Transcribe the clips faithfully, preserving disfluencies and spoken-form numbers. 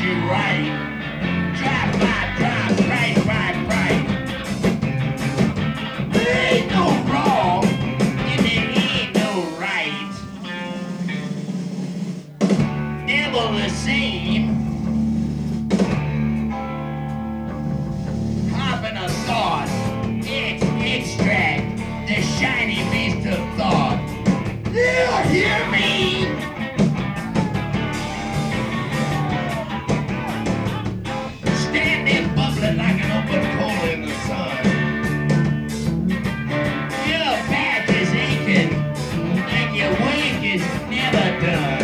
you right. Drive by, drive, right, right, right. There ain't no wrong, and there ain't no right. Never the same. Hopping a thought, it's extract, the shiny beast of thought. You hear me? Standing bubbling like an open coal in the sun. Your back is aching and your wake is never done.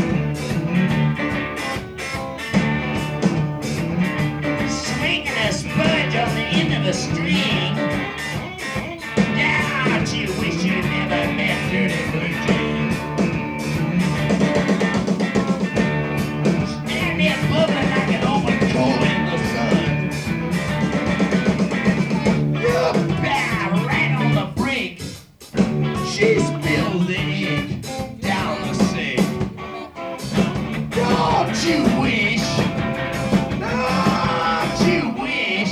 Swinging a sponge on the end of a string. Don't you wish you never met Dirty Blue Jeans? Standing bubbling like an open coal in the sun. You bow right on the brink. She spills the ink down the sink. Don't you wish? Don't you wish?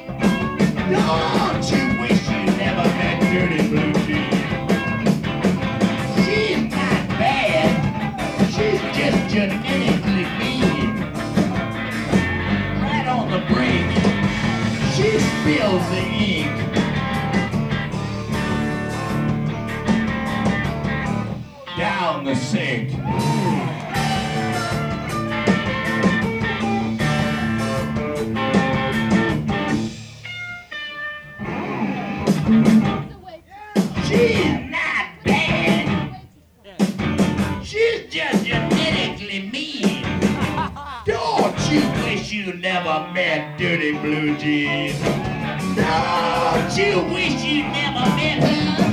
Don't you wish you never met Dirty Blue Jeans? She's not bad. She's just genetically mean. Right on the brink. She spills the ink. Down the sink. She's not bad. She's just genetically mean. Don't you wish you never met Dirty Blue Jeans? Don't you wish you never met her?